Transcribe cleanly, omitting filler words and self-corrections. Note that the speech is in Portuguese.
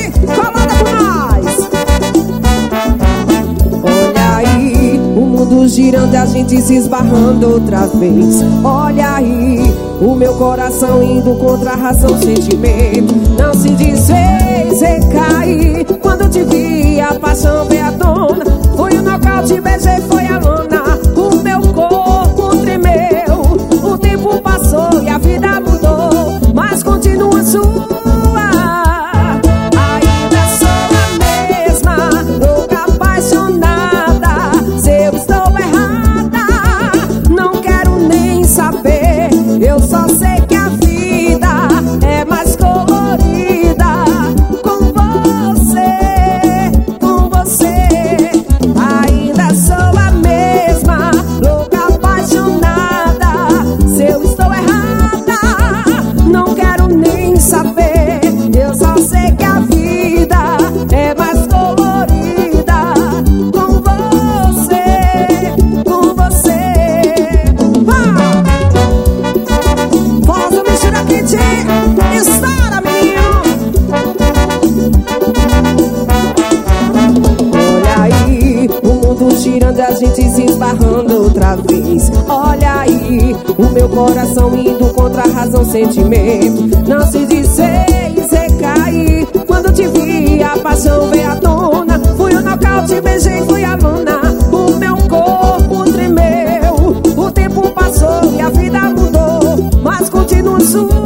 colada com nós. Olha aí, o mundo girando e a gente se esbarrando outra vez. Olha aí, o meu coração indo contra a razão, sentimento não se desfez, recaí. Quando te vi, a paixão veio à tona. Foi o nocaute, beijei, foi a lona. O meu corpo tremeu. O tempo passou e a vida mudou, mas continua sua. Ainda sou a mesma, louca, apaixonada. Se eu estou errada, não quero nem saber. Eu só sei que a vida é mais colorida com você, com você. Ainda sou a mesma, louca, apaixonada. Se eu estou errada, não quero nem saber. Eu só sei que a vida é mais colorida com você, com você. Voz do bicho da Kitty, estoura, menino. Olha aí, o mundo girando e a gente se esbarrando outra vez. Olha aí, o meu coração indo contra a razão, sentimento não se desfez, recaí. Quando te vi, a paixão veio à tona. Fui o nocaute, beijei, fui a lona. O meu corpo tremeu. O tempo passou e a vida mudou, mas continua sua.